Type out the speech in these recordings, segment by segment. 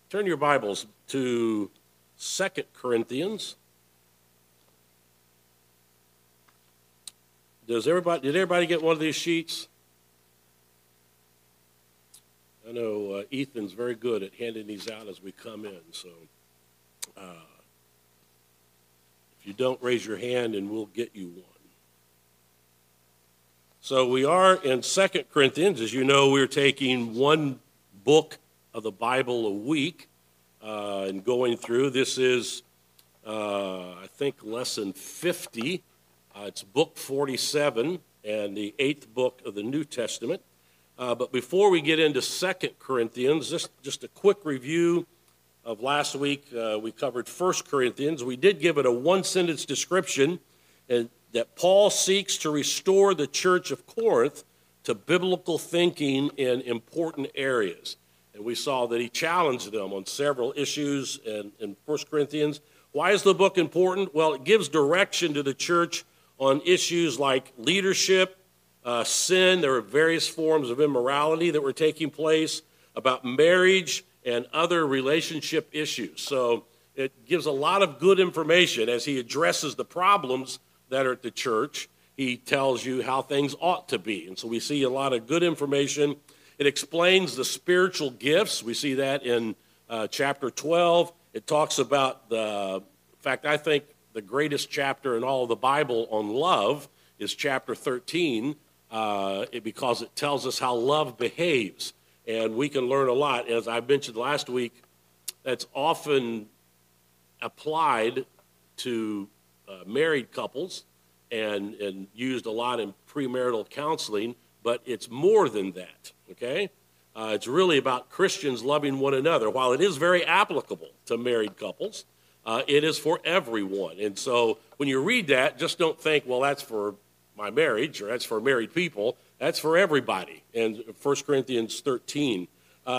Turn your Bibles to 2 Corinthians. Did everybody get one of these sheets? I know Ethan's very good at handing these out as we come in, so if you don't, raise your hand and we'll get you one. So we are in 2 Corinthians. As you know, we're taking one book of the Bible a week and going through. This is, I think, lesson 50. It's book 47 and the 8th book of the New Testament. But before we get into 2 Corinthians, just a quick review of last week. We covered 1 Corinthians. We did give it a one-sentence description that Paul seeks to restore the church of Corinth to biblical thinking in important areas. And we saw that he challenged them on several issues in 1 Corinthians. Why is the book important? Well, it gives direction to the church on issues like leadership, sin. There are various forms of immorality that were taking place, about marriage and other relationship issues. So it gives a lot of good information as he addresses the problems that are at the church. He tells you how things ought to be. And so we see a lot of good information. It explains the spiritual gifts. We see that in chapter 12. It talks about in fact, I think the greatest chapter in all of the Bible on love is chapter 13, because it tells us how love behaves. And we can learn a lot. As I mentioned last week, that's often applied to married couples and used a lot in premarital counseling, but it's more than that, okay? It's really about Christians loving one another. While it is very applicable to married couples, it is for everyone. And so when you read that, just don't think, well, that's for my marriage or that's for married people. That's for everybody. And 1 Corinthians 13.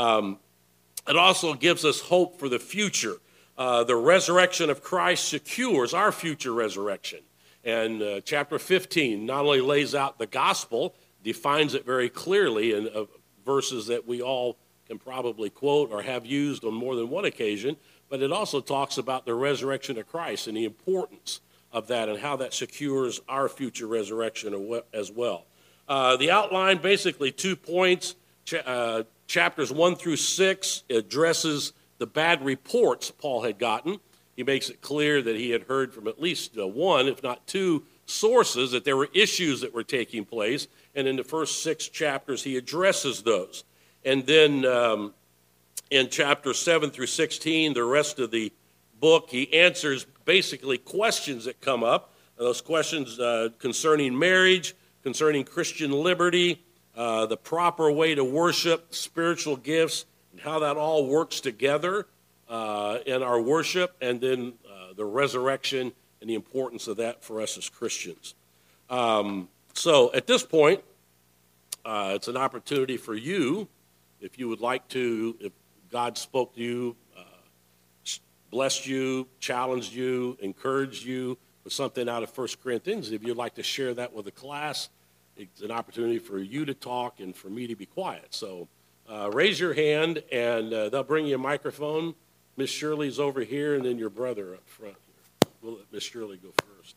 It also gives us hope for the future. The resurrection of Christ secures our future resurrection. And chapter 15 not only lays out the gospel, defines it very clearly in verses that we all can probably quote or have used on more than one occasion, but it also talks about the resurrection of Christ and the importance of that and how that secures our future resurrection as well. The outline, basically 2 points. Chapters 1 through 6 addresses the bad reports Paul had gotten. He makes it clear that he had heard from at least one, if not 2, sources that there were issues that were taking place. And in the first 6 chapters, he addresses those. And then in chapters 7 through 16, the rest of the book, he answers basically questions that come up. Those questions concerning marriage, concerning Christian liberty, the proper way to worship, spiritual gifts, and how that all works together in our worship, and then the resurrection and the importance of that for us as Christians. So at this point, it's an opportunity for you, if you would like to, if God spoke to you, blessed you, challenged you, encouraged you with something out of 1 Corinthians, if you'd like to share that with the class, it's an opportunity for you to talk and for me to be quiet. So raise your hand, and they'll bring you a microphone. Miss Shirley's over here, and then your brother up front here. We'll let Miss Shirley go first.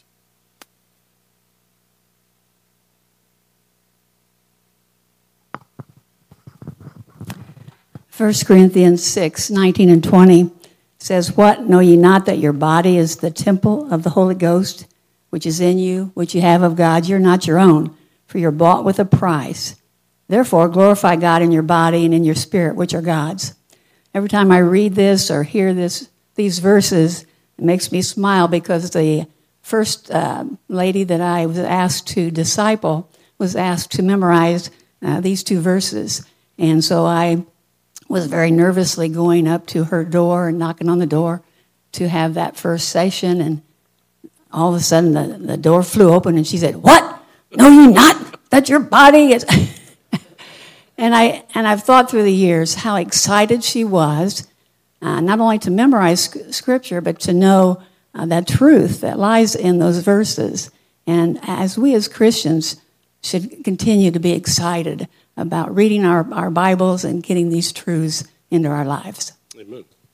First Corinthians 6:19 and 20 says, "What, know ye not that your body is the temple of the Holy Ghost, which is in you, which you have of God? You're not your own, for you're bought with a price. Therefore, glorify God in your body and in your spirit, which are God's." Every time I read this or hear these verses, it makes me smile, because the first lady that I was asked to disciple was asked to memorize these 2 verses. And so I was very nervously going up to her door and knocking on the door to have that first session. And all of a sudden the door flew open and she said, "What? No, you're not. That your body is..." And I've thought through the years how excited she was, not only to memorize Scripture, but to know that truth that lies in those verses. And as we as Christians should continue to be excited about reading our Bibles and getting these truths into our lives. Amen.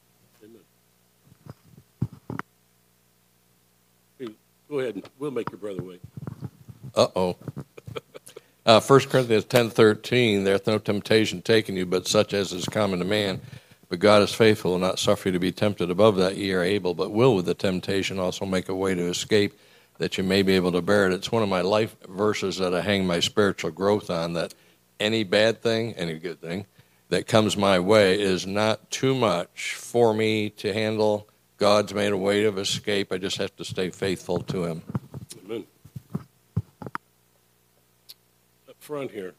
Go ahead, and we'll make your brother wait. Uh-oh. 1 Corinthians 10:13, there hath no temptation taken you, but such as is common to man. But God is faithful, and not suffer you to be tempted above that ye are able, but will with the temptation also make a way to escape, that you may be able to bear it. It's one of my life verses that I hang my spiritual growth on, that any bad thing, any good thing, that comes my way is not too much for me to handle. God's made a way of escape. I just have to stay faithful to him. Amen. Up front here,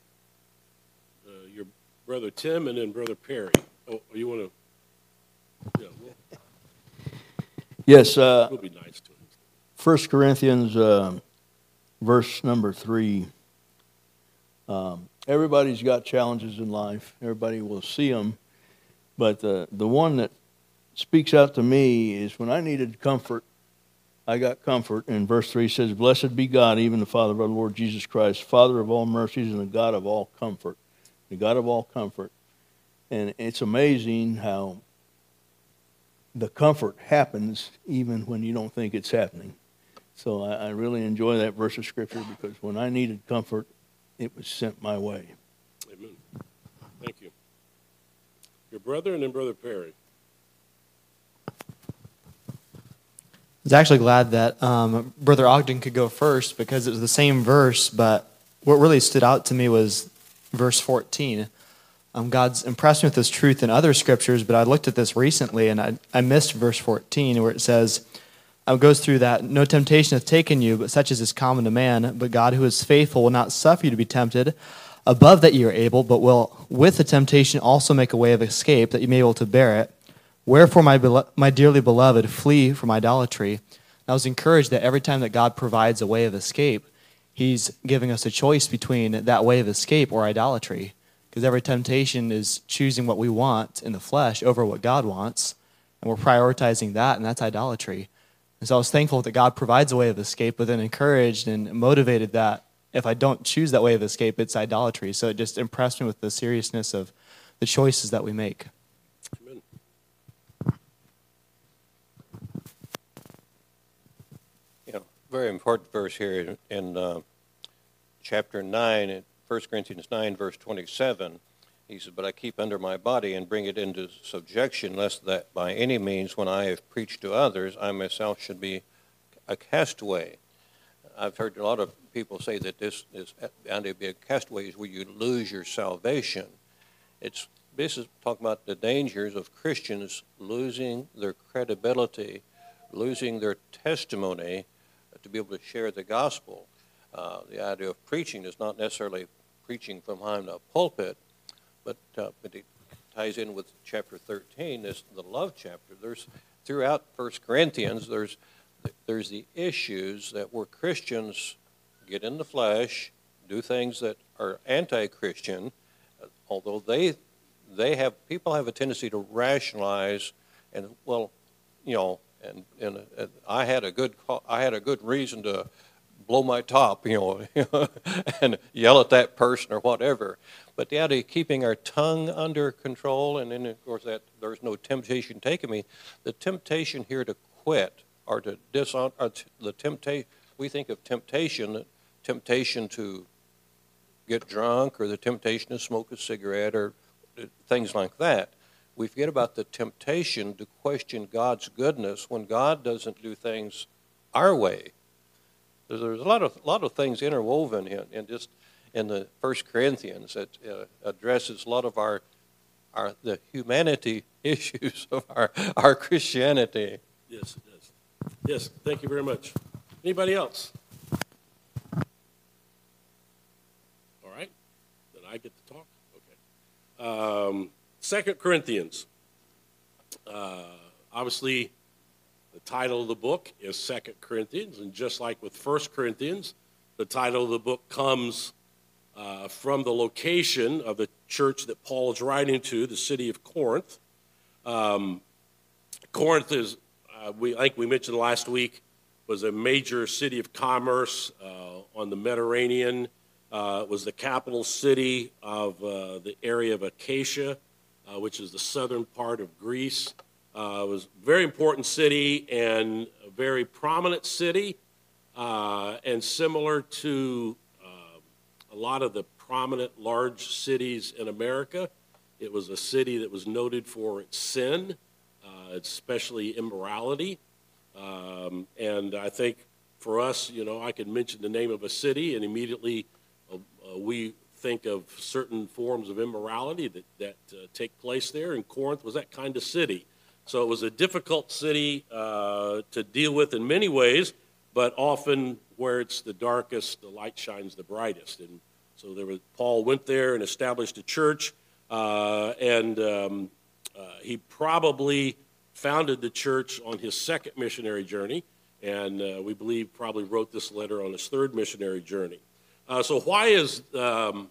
your brother Tim and then brother Perry. Oh, you want to? Yeah, Yes, we'll be nice to him. 1 Corinthians, verse number 3. Everybody's got challenges in life. Everybody will see them. But the one that speaks out to me is when I needed comfort, I got comfort. And verse 3 says, Blessed be God, even the Father of our Lord Jesus Christ, Father of all mercies and the God of all comfort. The God of all comfort. And it's amazing how the comfort happens even when you don't think it's happening. So I really enjoy that verse of Scripture, because when I needed comfort, it was sent my way. Amen. Thank you. Your brother and then brother Perry. I was actually glad that Brother Ogden could go first, because it was the same verse, but what really stood out to me was verse 14. God's impressed me with this truth in other scriptures, but I looked at this recently, and I missed verse 14, where it says, it goes through that, no temptation hath taken you, but such as is common to man. But God, who is faithful, will not suffer you to be tempted above that ye are able, but will with the temptation also make a way of escape, that you may be able to bear it. Wherefore, my dearly beloved, flee from idolatry. And I was encouraged that every time that God provides a way of escape, he's giving us a choice between that way of escape or idolatry. Because every temptation is choosing what we want in the flesh over what God wants, and we're prioritizing that, and that's idolatry. And so I was thankful that God provides a way of escape, but then encouraged and motivated that if I don't choose that way of escape, it's idolatry. So it just impressed me with the seriousness of the choices that we make. Amen. Yeah, very important verse here in chapter 9, 1 Corinthians 9, verse 27. He says, But I keep under my body and bring it into subjection, lest that by any means, when I have preached to others, I myself should be a castaway. I've heard a lot of people say that this is bound to be a castaway is where you lose your salvation. This is talking about the dangers of Christians losing their credibility, losing their testimony to be able to share the gospel. The idea of preaching is not necessarily preaching from behind a pulpit, but it ties in with chapter 13, the love chapter. There's throughout 1 Corinthians, there's the issues that where Christians get in the flesh, do things that are anti-Christian, although people have a tendency to rationalize and and I had a good reason to blow my top, and yell at that person or whatever. But the idea of keeping our tongue under control, and then of course that there's no temptation taking me. The temptation here to quit or to dishonor, the temptation. We think of temptation to get drunk, or the temptation to smoke a cigarette, or things like that. We forget about the temptation to question God's goodness when God doesn't do things our way. There's a lot of things interwoven in the 1 Corinthians that addresses a lot of the humanity issues of our Christianity. Yes, it does. Yes, thank you very much. Anybody else? All right, then I get to talk. Okay. 2 Corinthians. Obviously, the title of the book is 2 Corinthians, and just like with 1 Corinthians, the title of the book comes from the location of the church that Paul is writing to, the city of Corinth. Corinth is, I think we mentioned last week, was a major city of commerce on the Mediterranean. It was the capital city of the area of Achaia, which is the southern part of Greece. It was a very important city and a very prominent city and similar to a lot of the prominent large cities in America, it was a city that was noted for its sin, especially immorality. And I think for us, I could mention the name of a city, and immediately we think of certain forms of immorality that take place there. And Corinth was that kind of city. So it was a difficult city to deal with in many ways, but often where it's the darkest, the light shines the brightest. And so Paul went there and established a church, and he probably founded the church on his second missionary journey, and we believe probably wrote this letter on his third missionary journey. So why is the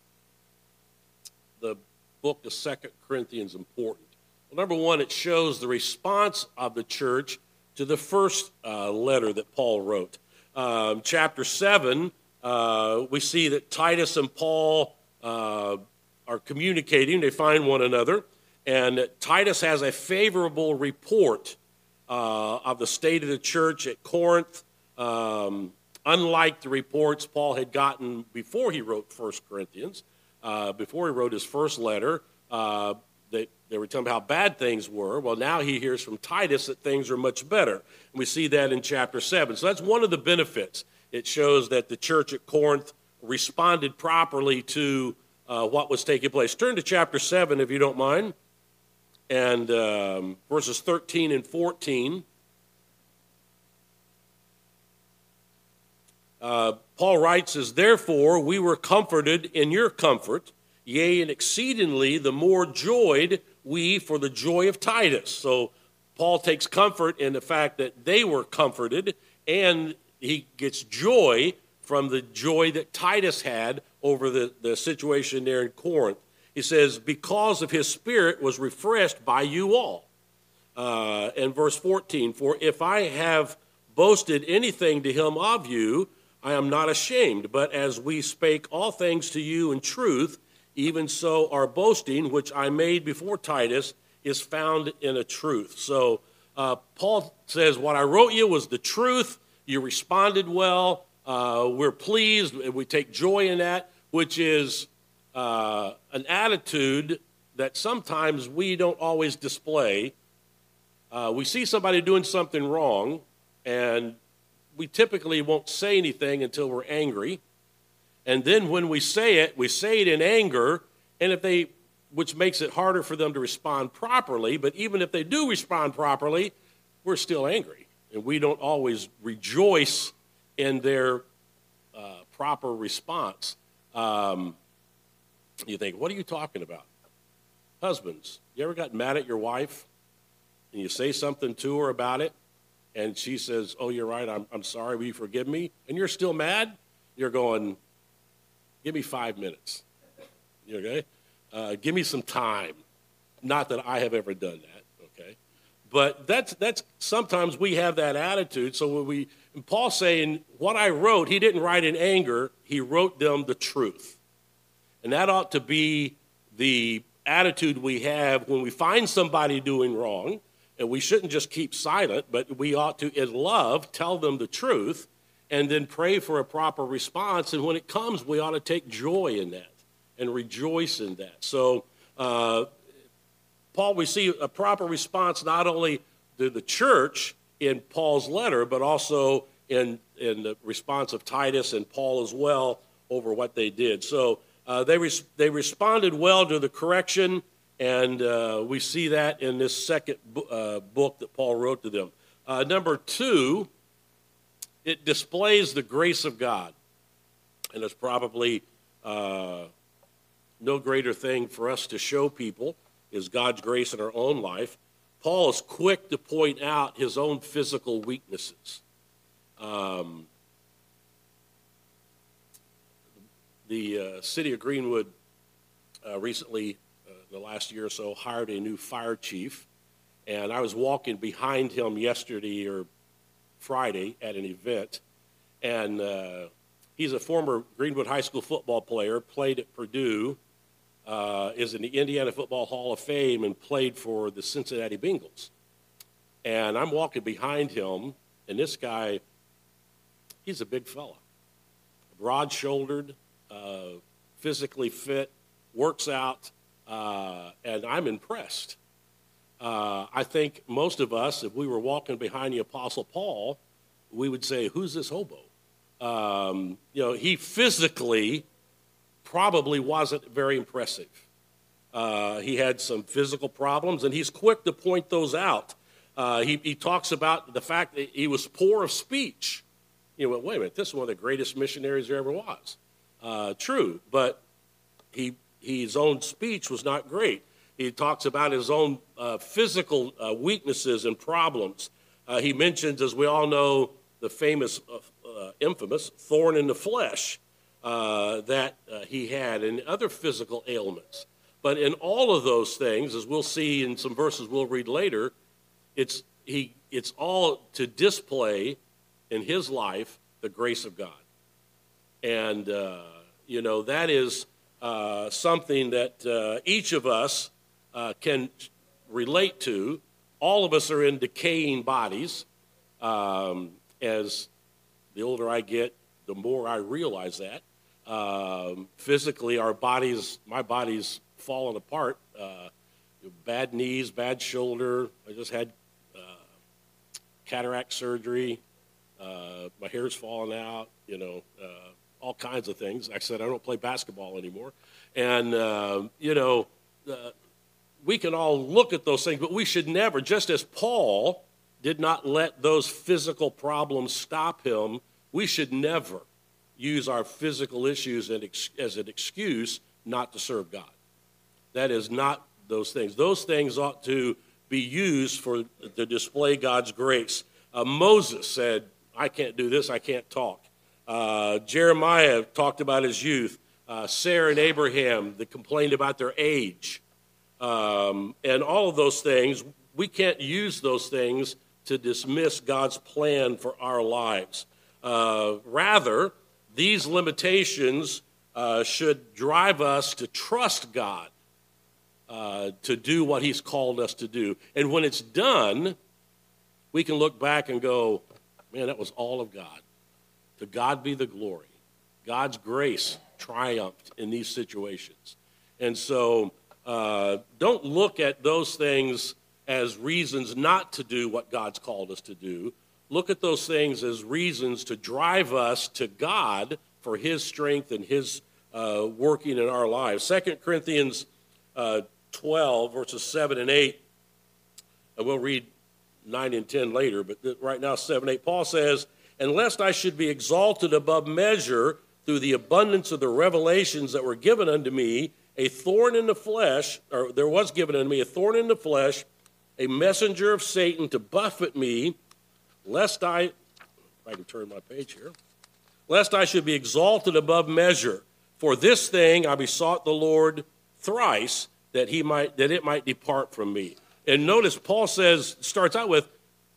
book of 2 Corinthians important? Well, number one, it shows the response of the church to the first letter that Paul wrote. Chapter 7, we see that Titus and Paul are communicating. They find one another. And Titus has a favorable report of the state of the church at Corinth, unlike the reports Paul had gotten before he wrote 1 Corinthians. Before he wrote his first letter, they were telling him how bad things were. Well, now he hears from Titus that things are much better. And we see that in chapter 7. So that's one of the benefits. It shows that the church at Corinth responded properly to what was taking place. Turn to chapter 7, if you don't mind, and verses 13 and 14. Paul writes, as therefore we were comforted in your comfort, yea, and exceedingly the more joyed we for the joy of Titus. So Paul takes comfort in the fact that they were comforted, and he gets joy from the joy that Titus had over the situation there in Corinth. He says, because of his spirit was refreshed by you all. And verse 14, for if I have boasted anything to him of you, I am not ashamed, but as we spake all things to you in truth, even so our boasting, which I made before Titus, is found in a truth. So Paul says, what I wrote you was the truth. You responded well. We're pleased. We take joy in that, which is an attitude that sometimes we don't always display. We see somebody doing something wrong, and we typically won't say anything until we're angry. And then when we say it in anger, and which makes it harder for them to respond properly. But even if they do respond properly, we're still angry. And we don't always rejoice in their proper response. You think, what are you talking about? Husbands, you ever got mad at your wife and you say something to her about it, and she says, oh, you're right, I'm sorry, will you forgive me? And you're still mad? You're going, give me 5 minutes. You okay? Give me some time. Not that I have ever done that, okay? But that's sometimes we have that attitude. So when Paul's saying, what I wrote, he didn't write in anger, he wrote them the truth. And that ought to be the attitude we have when we find somebody doing wrong. And we shouldn't just keep silent, but we ought to, in love, tell them the truth and then pray for a proper response. And when it comes, we ought to take joy in that and rejoice in that. So, Paul, we see a proper response not only to the church in Paul's letter, but also in the response of Titus and Paul as well over what they did. So they responded well to the correction, and we see that in this second book that Paul wrote to them. Number two, it displays the grace of God. And it's probably no greater thing for us to show people is God's grace in our own life. Paul is quick to point out his own physical weaknesses. The city of Greenwood recently, the last year or so, hired a new fire chief. And I was walking behind him yesterday or Friday at an event. And he's a former Greenwood High School football player, played at Purdue, is in the Indiana Football Hall of Fame, and played for the Cincinnati Bengals. And I'm walking behind him, and this guy He's a big fella, broad-shouldered, physically fit, works out, and I'm impressed. I think most of us, if we were walking behind the Apostle Paul, we would say, who's this hobo? He physically probably wasn't very impressive. He had some physical problems, and he's quick to point those out. He talks about the fact that he was poor of speech. Wait a minute, this is one of the greatest missionaries there ever was. True, but his own speech was not great. He talks about his own physical weaknesses and problems. He mentions, as we all know, the famous, infamous thorn in the flesh that he had and other physical ailments. But in all of those things, as we'll see in some verses we'll read later, it's all to display in his life the grace of God. And, that is something that each of us can relate to. All of us are in decaying bodies. As the older I get, the more I realize that. Physically, my body's falling apart. Bad knees, bad shoulder. I just had cataract surgery. My hair's falling out, all kinds of things. Like I said, I don't play basketball anymore. And, we can all look at those things, but we should never, just as Paul did not let those physical problems stop him, we should never use our physical issues as an excuse not to serve God. That is not those things. Those things ought to be used to display God's grace. Moses said, I can't do this, I can't talk. Jeremiah talked about his youth. Sarah and Abraham, they complained about their age. And all of those things, we can't use those things to dismiss God's plan for our lives. Rather, these limitations should drive us to trust God to do what he's called us to do. And when it's done, we can look back and go, man, that was all of God. To God be the glory. God's grace triumphed in these situations. And so don't look at those things as reasons not to do what God's called us to do. Look at those things as reasons to drive us to God for his strength and his working in our lives. 2 Corinthians 12, verses 7 and 8, and we'll read 9 and 10 later, but right now 7 and 8, Paul says, "And lest I should be exalted above measure through the abundance of the revelations that were given unto me, a thorn in the flesh, or there was given unto me a thorn in the flesh, a messenger of Satan to buffet me, lest I can turn my page here, lest I should be exalted above measure. For this thing I besought the Lord thrice, that it might depart from me." And notice Paul starts out with,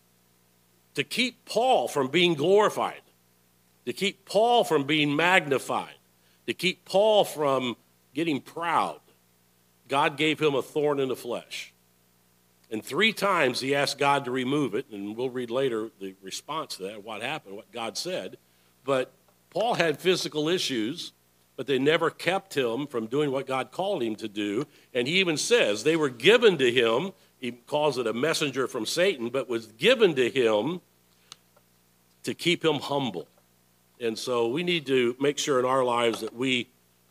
to keep Paul from being glorified, to keep Paul from being magnified, to keep Paul from getting proud. God gave him a thorn in the flesh. And 3 times he asked God to remove it, and we'll read later the response to that, what happened, what God said. But Paul had physical issues, but they never kept him from doing what God called him to do. And he even says they were given to him. He calls it a messenger from Satan, but was given to him to keep him humble. And so we need to make sure in our lives that we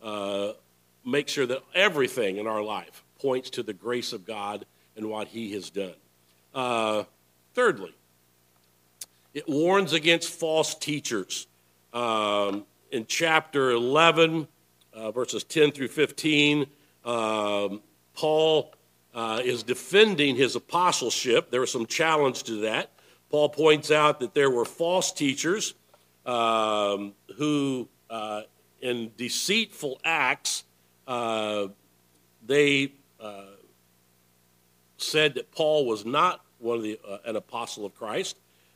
make sure that everything in our life points to the grace of God and what he has done. Thirdly, it warns against false teachers. In chapter 11, verses 10 through 15, Paul is defending his apostleship. There was some challenge to that. Paul points out that there were false teachers who, in deceitful acts, they said that Paul was not an apostle of Christ.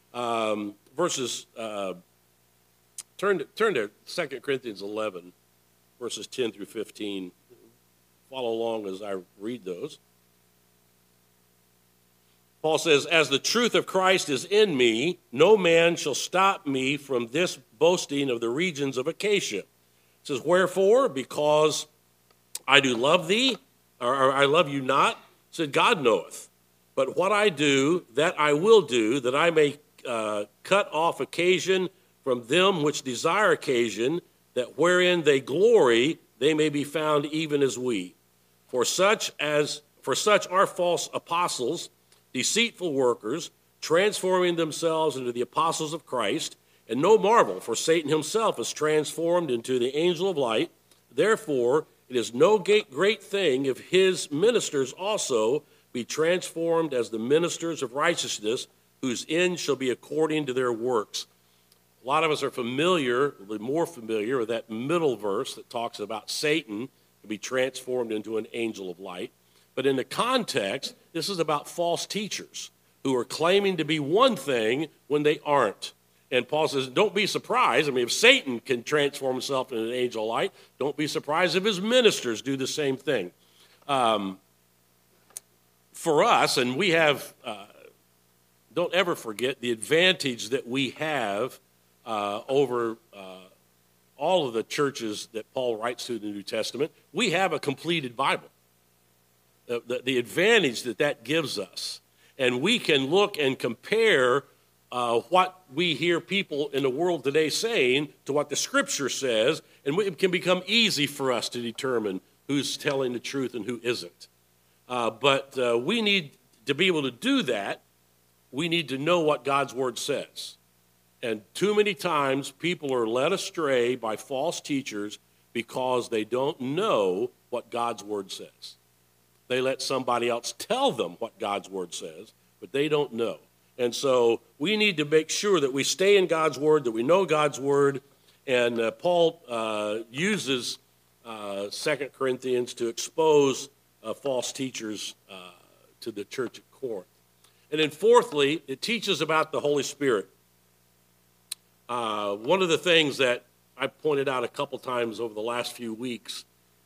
Turn to 2 Corinthians 11, verses 10 through 15. Follow along as I read those. Paul says, as the truth of Christ is in me, no man shall stop me from this boasting of the regions of Achaia. It says, wherefore? Because I do love thee, or I love you not, said God knoweth. But what I do, that I will do, that I may cut off occasion from them which desire occasion, that wherein they glory, they may be found even as we. For such are false apostles, deceitful workers, transforming themselves into the apostles of Christ. And no marvel, for Satan himself is transformed into the angel of light. Therefore, it is no great thing if his ministers also be transformed as the ministers of righteousness, whose end shall be according to their works. A lot of us are more familiar with that middle verse that talks about Satan to be transformed into an angel of light. But in the context, this is about false teachers who are claiming to be one thing when they aren't. And Paul says, don't be surprised. I mean, if Satan can transform himself into an angel of light, don't be surprised if his ministers do the same thing. For us, and we have, don't ever forget the advantage that we have over all of the churches that Paul writes to in the New Testament. We have a completed Bible. The advantage that gives us. And we can look and compare what we hear people in the world today saying to what the Scripture says, and it can become easy for us to determine who's telling the truth and who isn't. But we need to be able to do that. We need to know what God's Word says. And too many times people are led astray by false teachers because they don't know what God's Word says. They let somebody else tell them what God's Word says, but they don't know. And so we need to make sure that we stay in God's Word, that we know God's Word. And Paul uses 2 Corinthians to expose false teachers to the church at Corinth. And then fourthly, it teaches about the Holy Spirit. One of the things that I pointed out a couple times over the last few weeks,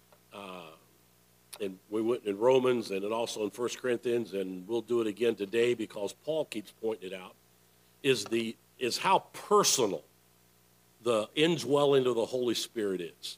and we went in Romans and then also in 1 Corinthians, and we'll do it again today because Paul keeps pointing it out, is how personal the indwelling of the Holy Spirit is.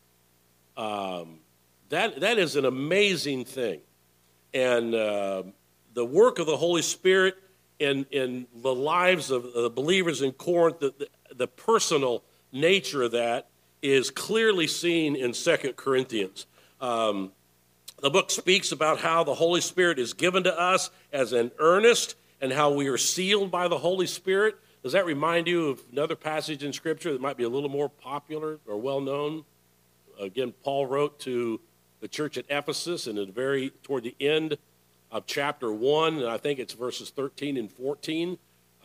That is an amazing thing. And the work of the Holy Spirit in the lives of the believers in Corinth, the personal nature of that is clearly seen in 2 Corinthians. The book speaks about how the Holy Spirit is given to us as an earnest and how we are sealed by the Holy Spirit. Does that remind you of another passage in Scripture that might be a little more popular or well-known? Again, Paul wrote to the church at Ephesus, and toward the end of chapter 1, and I think it's verses 13 and 14,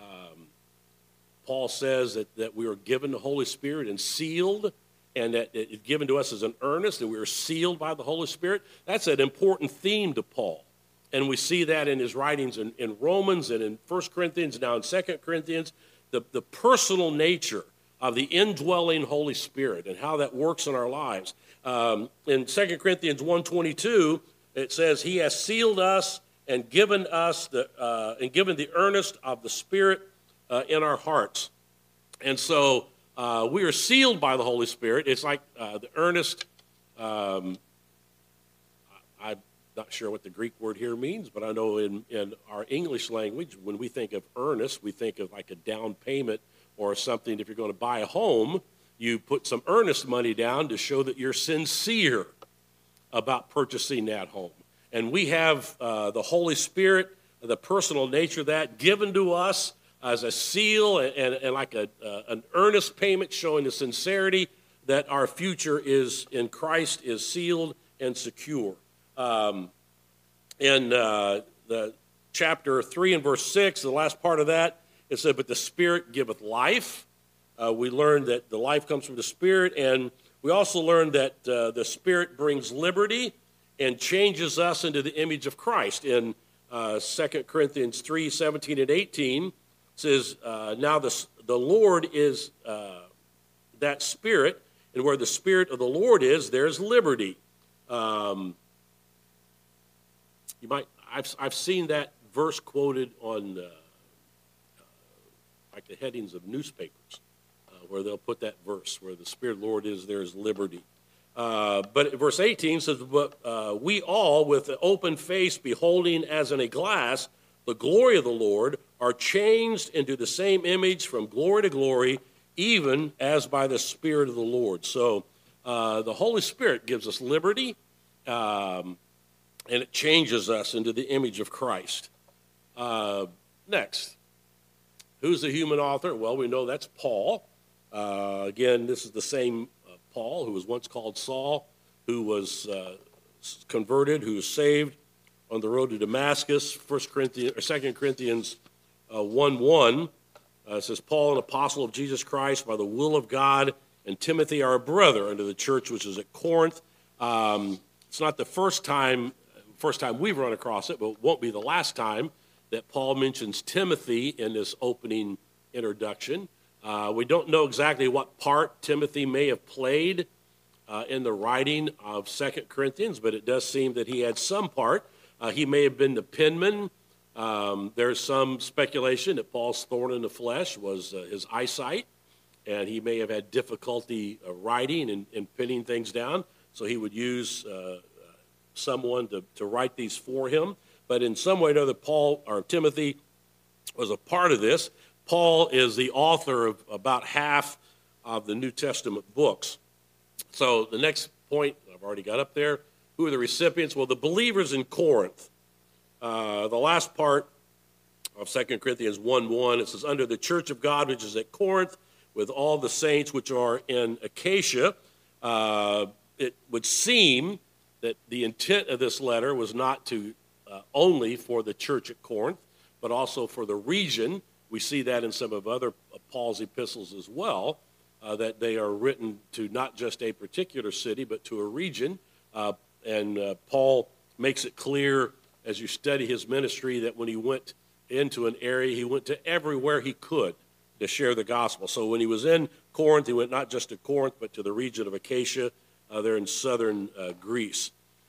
Paul says that we are given the Holy Spirit and sealed, and that it's given to us as an earnest, and we are sealed by the Holy Spirit. That's an important theme to Paul. And we see that in his writings in Romans and in 1 Corinthians, now in 2 Corinthians, the personal nature of the indwelling Holy Spirit and how that works in our lives. In 2 Corinthians 1:22, it says, he has sealed us and given us given the earnest of the Spirit in our hearts. And so we are sealed by the Holy Spirit. It's like the earnest. I'm not sure what the Greek word here means, but I know in our English language, when we think of earnest, we think of like a down payment or something. If you're going to buy a home, you put some earnest money down to show that you're sincere about purchasing that home. And we have the Holy Spirit, the personal nature of that, given to us as a seal and like an earnest payment showing the sincerity that our future is in Christ is sealed and secure. In the chapter 3 and verse 6, the last part of that, it said, but the Spirit giveth life. We learned that the life comes from the Spirit, and we also learned that the Spirit brings liberty and changes us into the image of Christ. In 2 Corinthians 3, 17 and 18, it says, now the Lord is that Spirit, and where the Spirit of the Lord is, there's liberty. I've seen that verse quoted on like the headings of newspapers, where they'll put that verse, where the Spirit of the Lord is, there is liberty. But verse 18 says, but we all, with an open face, beholding as in a glass the glory of the Lord, are changed into the same image from glory to glory, even as by the Spirit of the Lord. So the Holy Spirit gives us liberty, and it changes us into the image of Christ. Next, who's the human author? Well, we know that's Paul. Again, this is the same Paul who was once called Saul, who was converted, who was saved on the road to Damascus. 2 Corinthians 1:1 says, Paul, an apostle of Jesus Christ by the will of God, and Timothy, our brother, unto the church which is at Corinth. It's not the first time we've run across it, but it won't be the last time that Paul mentions Timothy in this opening introduction. We don't know exactly what part Timothy may have played in the writing of 2 Corinthians, but it does seem that he had some part. He may have been the penman. There's some speculation that Paul's thorn in the flesh was his eyesight, and he may have had difficulty writing and pinning things down, so he would use someone to write these for him. But in some way or another, Paul or Timothy was a part of this. Paul is the author of about half of the New Testament books. So the next point I've already got up there, who are the recipients? Well, the believers in Corinth. The last part of 2 Corinthians 1:1, it says, under the church of God which is at Corinth, with all the saints which are in Achaia. It would seem that the intent of this letter was not to only for the church at Corinth, but also for the region. We see that in some of other Paul's epistles as well, that they are written to not just a particular city, but to a region. And Paul makes it clear as you study his ministry that when he went into an area, he went to everywhere he could to share the gospel. So when he was in Corinth, he went not just to Corinth, but to the region of Achaia there in southern Greece.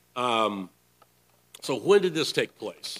So when did this take place?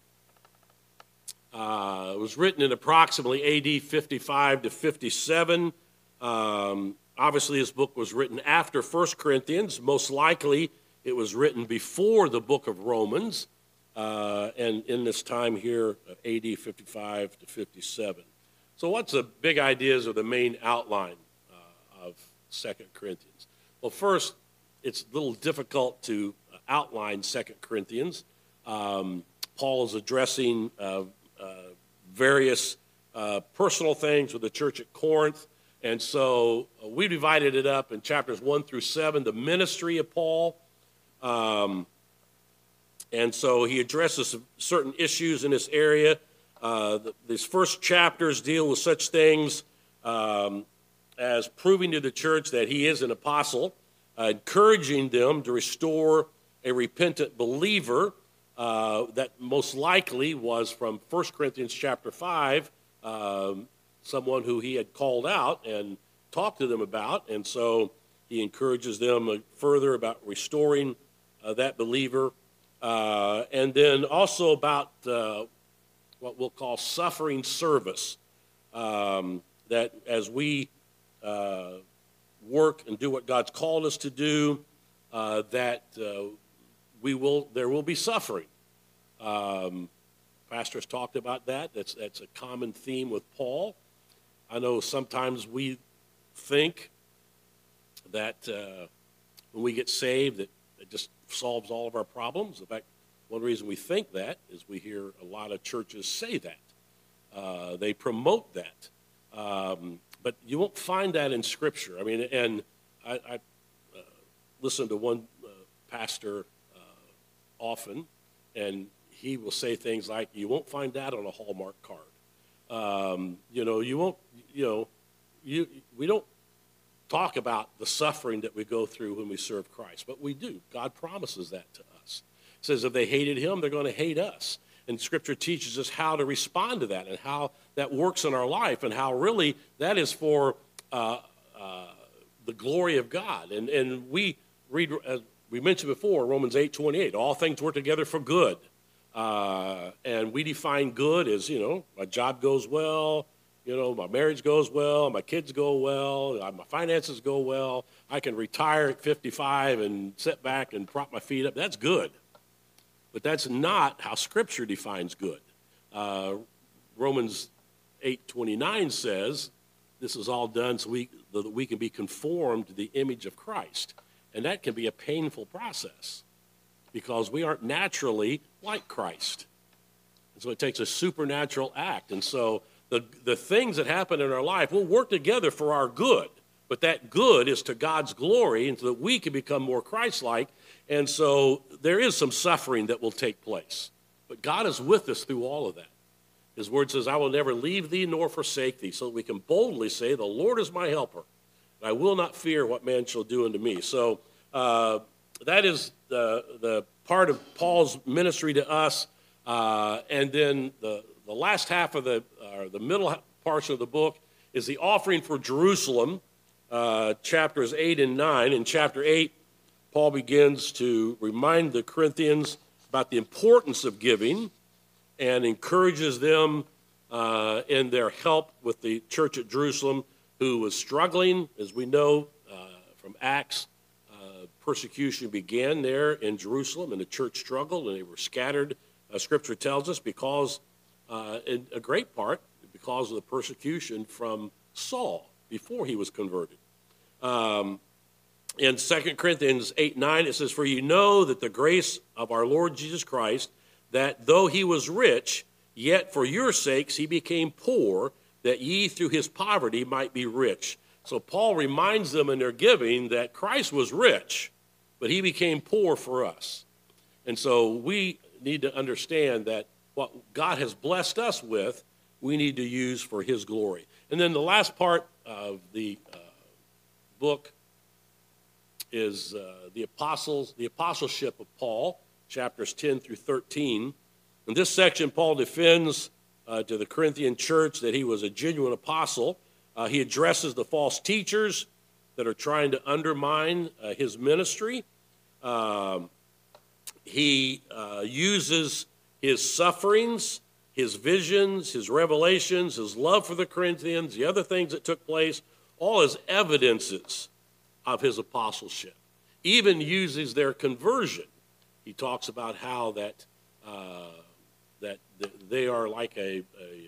It was written in approximately AD 55 to 57. Obviously, this book was written after 1 Corinthians. Most likely, it was written before the book of Romans, and in this time here, AD 55 to 57. So what's the big ideas or the main outline of 2 Corinthians? Well, first, it's a little difficult to outline 2 Corinthians. Paul is addressing various personal things with the church at Corinth. And so we divided it up in chapters 1 through 7, the ministry of Paul. And so he addresses certain issues in this area. These first chapters deal with such things as proving to the church that he is an apostle, encouraging them to restore a repentant believer that most likely was from 1 Corinthians chapter 5, someone who he had called out and talked to them about. And so he encourages them further about restoring that believer. And then also about what we'll call suffering service, that as we work and do what God's called us to do, that there will be suffering. Pastors talked about that. That's a common theme with Paul. I know sometimes we think that when we get saved, that it just solves all of our problems. In fact, one reason we think that is we hear a lot of churches say that. They promote that. But you won't find that in Scripture. I mean, and I listen to one pastor often, and he will say things like, you won't find that on a Hallmark card. You won't, we don't talk about the suffering that we go through when we serve Christ, but we do. God promises that to us. It says if they hated him, they're going to hate us. And Scripture teaches us how to respond to that and how that works in our life and how really that is for the glory of God. And we read, as we mentioned before, Romans 8:28, all things work together for good And we define good as, my job goes well, my marriage goes well, my kids go well, my finances go well. I can retire at 55 and sit back and prop my feet up. That's good. But that's not how Scripture defines good. Romans 8:29 says this is all done so that we can be conformed to the image of Christ. And that can be a painful process because we aren't naturally like Christ. And so it takes a supernatural act. And so the things that happen in our life will work together for our good. But that good is to God's glory and so that we can become more Christ-like. And so there is some suffering that will take place. But God is with us through all of that. His word says, I will never leave thee nor forsake thee, so that we can boldly say, the Lord is my helper, and I will not fear what man shall do unto me. So that is the part of Paul's ministry to us. And then the last half of the middle portion of the book is the offering for Jerusalem, chapters 8 and 9. In chapter 8, Paul begins to remind the Corinthians about the importance of giving and encourages them in their help with the church at Jerusalem, who was struggling. As we know from Acts, persecution began there in Jerusalem, and the church struggled, and they were scattered, Scripture tells us, because, in a great part, because of the persecution from Saul before he was converted. In 2 Corinthians 8:9, it says, for you know that the grace of our Lord Jesus Christ, that though he was rich, yet for your sakes he became poor, that ye through his poverty might be rich. So Paul reminds them in their giving that Christ was rich, but he became poor for us. And so we need to understand that what God has blessed us with, we need to use for his glory. And then the last part of the book is the apostleship of Paul, chapters 10 through 13. In this section, Paul defends to the Corinthian church that he was a genuine apostle. He addresses the false teachers that are trying to undermine his ministry. He uses his sufferings, his visions, his revelations, his love for the Corinthians, the other things that took place, all as evidences of his apostleship. Even uses their conversion. He talks about how that they are like the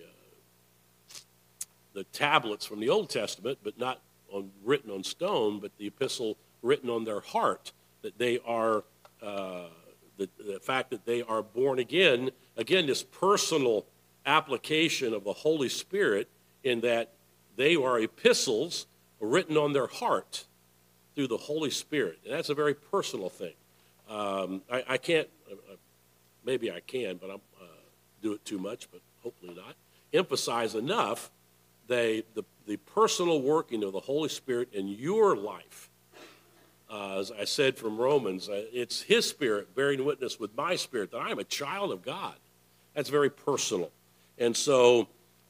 tablets from the Old Testament, but not written on stone, but the epistle written on their heart. That they are the fact that they are born again. Again, this personal application of the Holy Spirit in that they are epistles written on their heart through the Holy Spirit. And that's a very personal thing. I can't, maybe I can, but I'll do it too much, but hopefully not, emphasize enough the personal working of the Holy Spirit in your life. As I said from Romans, it's his Spirit bearing witness with my spirit that I am a child of God. That's very personal. And so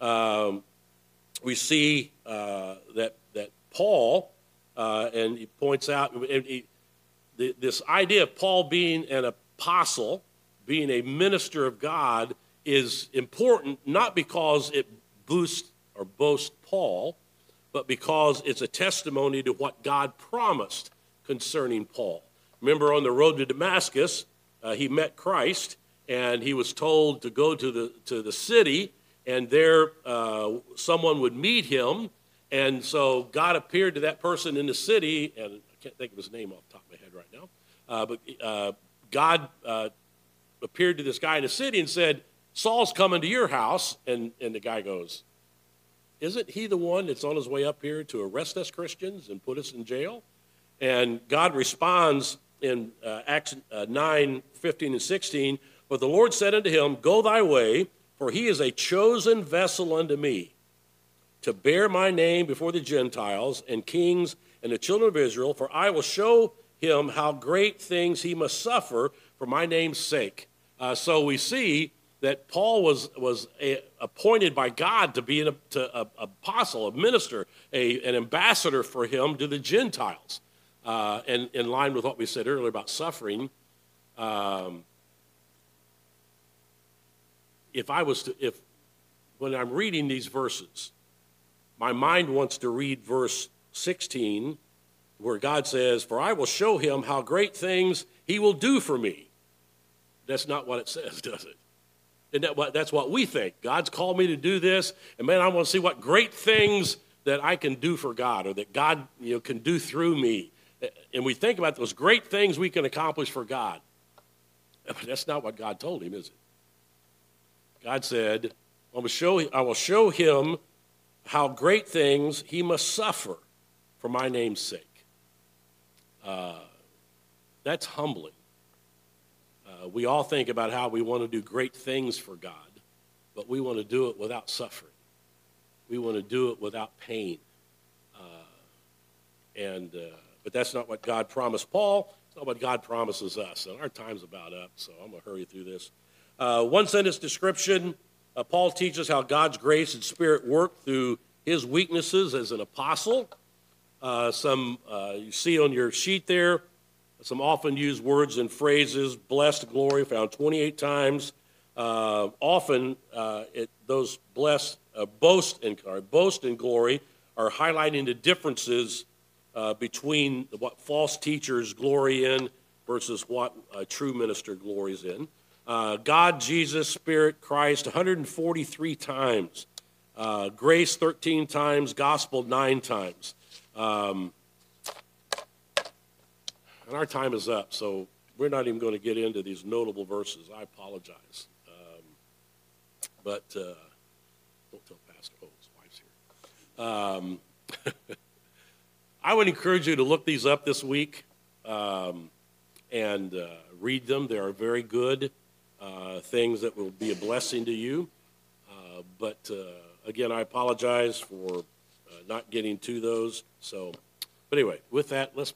we see that Paul, and he points out, this idea of Paul being an apostle, being a minister of God, is important not because it boosts or boasts Paul, but because it's a testimony to what God promised concerning Paul. Remember, on the road to Damascus, he met Christ, and he was told to go to the city, and there someone would meet him. And so God appeared to that person in the city, and I can't think of his name off the top of my head right now, but God appeared to this guy in the city and said, Saul's coming to your house. And the guy goes, isn't he the one that's on his way up here to arrest us Christians and put us in jail? And God responds in Acts 9, 15 and 16, but the Lord said unto him, go thy way, for he is a chosen vessel unto me, to bear my name before the Gentiles and kings and the children of Israel, for I will show him how great things he must suffer for my name's sake. So we see that Paul was appointed by God to be an apostle, a minister, an ambassador for him to the Gentiles. And in line with what we said earlier about suffering, if when I'm reading these verses, my mind wants to read verse 16, where God says, "For I will show him how great things he will do for me." That's not what it says, does it? That's what we think. God's called me to do this, and man, I want to see what great things that I can do for God, or that God can do through me. And we think about those great things we can accomplish for God. But that's not what God told him, is it? God said, I will show him how great things he must suffer for my name's sake. That's humbling. We all think about how we want to do great things for God, but we want to do it without suffering. We want to do it without pain. But that's not what God promised Paul. It's not what God promises us. And our time's about up, so I'm going to hurry through this. One sentence description. Paul teaches how God's grace and Spirit work through his weaknesses as an apostle. You see on your sheet there, some often used words and phrases. Blessed, glory, found 28 times. Often those blessed, boast and glory are highlighting the differences between what false teachers glory in versus what a true minister glories in. God, Jesus, Spirit, Christ, 143 times. Grace, 13 times. Gospel, 9 times. And our time is up, so we're not even going to get into these notable verses. I apologize. But don't tell Pastor Holt's wife's here. I would encourage you to look these up this week and read them. They are very good things that will be a blessing to you. But again, I apologize for not getting to those. But anyway, with that, let's